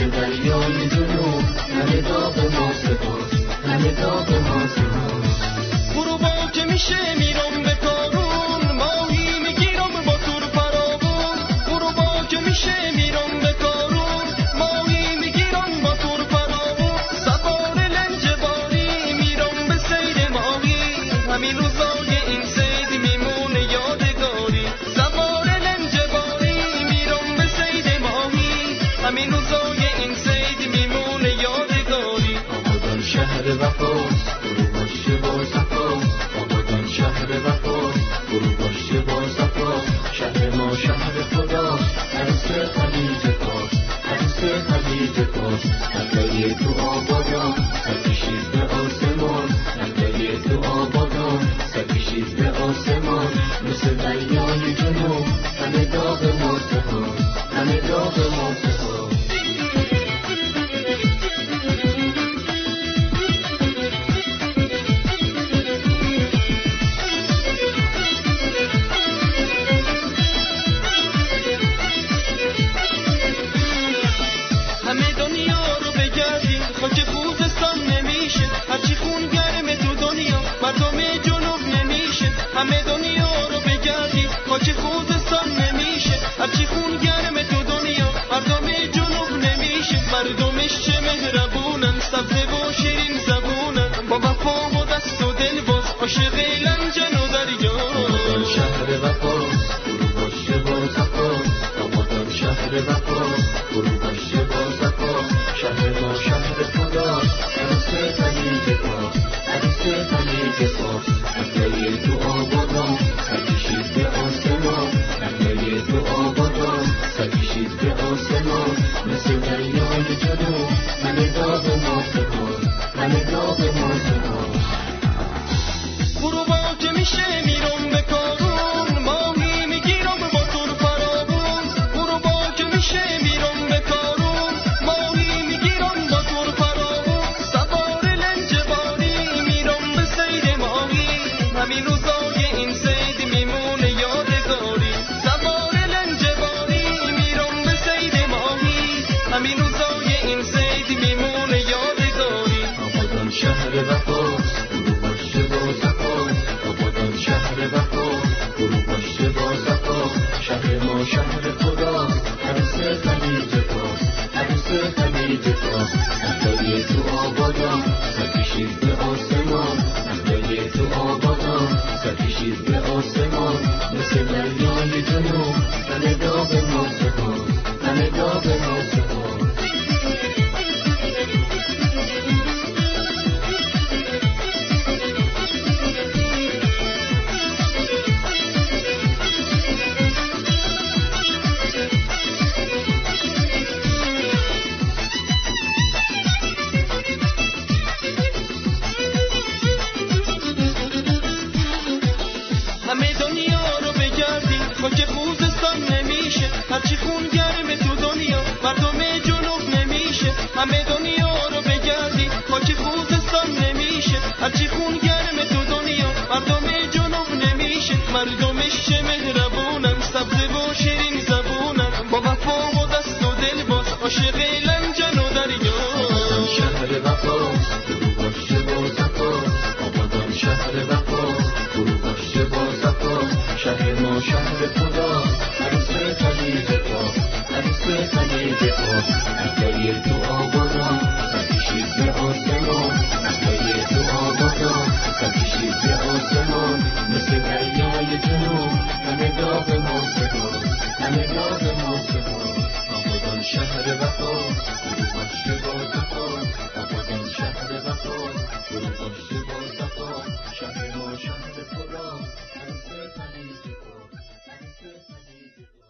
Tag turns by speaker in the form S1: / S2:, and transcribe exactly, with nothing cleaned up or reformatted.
S1: مثل دریای جنوب همه داغ ما سپاس همه داغ ما سپاس
S2: غروبا که میشه میرم به کارون ماهی میگیرم با تور فراوون غروبا که میشه میرم به کارون ماهی میگیرم با تور فراوون سوار لنج باری میرم به سیر ماهی همین روزای این سید میمونه یادگاری سوار لنج باری میرم به سیر ماهی همین روزای این سید میمونه یادگاری
S1: آبادان شهر وفاست غروباش با صفاست آبادان شهر وفاست غروباش با صفاست شهر ما شهر خداست عروس خلیج فارس عروس خلیج فارس نقلای تو آبادان سرکشید به آسمان نقلای تو آبادان سرکشید به آسمان مثل دریای جنوب همه داغ ما سپاس همه داغ ما سپاس
S2: همه دنیا رو بگردی خاک خوزستان نمیشه هرچی خون گرمه تو دنیا مردم جنوب نمیشه همه دنیا رو بگردی خاک خوزستان نمیشه هرچی خون گرمه تو دنیا مردم جنوب نمیشه مردمش چه مهربونن سبزه و شیرین زبونن با وفا و دست و دل باز عاشق لنجن و دریا
S1: آبادان شهر وفاست غروباش با صفاست آبادان شهر وفاست غروباش با صفاست شهر ما شهر خداست عروس خلیج فارس عروس خلیج فارس نقلای تو آبادان سرکشید به آسمان نقلای تو آبادان سرکشید به آسمان مثل دریای جنوب همه داغ ما سپاس همه داغ ما سپاس
S2: غروبا که میشه میرم به کارون ماهی میگیرم با تور فراوون غروبا که میشه میرم به کارون ماهی میگیرم با تور فراوون سوار لنج باری میرم به سیر ماهی همین روزای این سید میمونه یادگاری سوار لنج باری میرم به سیر ماهی همین روزای این سید میمونه یادگاری
S1: آبادان شهر وفاست غروباش با صفاست آبادان شهر وفاست غروباش با صفاست شهر ما شهر خداست عروس خلیج فارس عروس خلیج فارس نقلای تو آبادان سرکشید به آسمان نقلای تو آبادان سرکشید به آسمان مثل دریای جنوب همه داغ ما سپاس همه داغ ما سپاس
S2: همه دنیا رو بگردی خاک خوزستان نمیشه هرچی خون گرمه تو دنیا مردم جنوب نمیشه همه دنیا رو بگردی خاک خوزستان نمیشه هرچی خون گرمه تو دنیا مردم جنوب نمیشه مردمش چه مهربونن سبزه و شیرین زبونن با وفا و دست و دل باز عاشق لنجن و دریا
S1: آبادان شهر وفاست غروباش با صفاست آبادان شهر وفاست غروباش با صفاست شهر ما شهر خداست عروس خلیج فارس عروس خلیج فارس نقلای تو آبادان سرکشید به آسمان نقلای تو آبادان سرکشید به آسمان مثل دریای جنوب همه داغ ما سپاس همه داغ ما سپاس آبادان شهر وفاست غروباش با صفاست آبادان شهر وفاست غروباش با صفاست شهر ما شهر خداست عروس خلیج فارس عروس خلیج فارس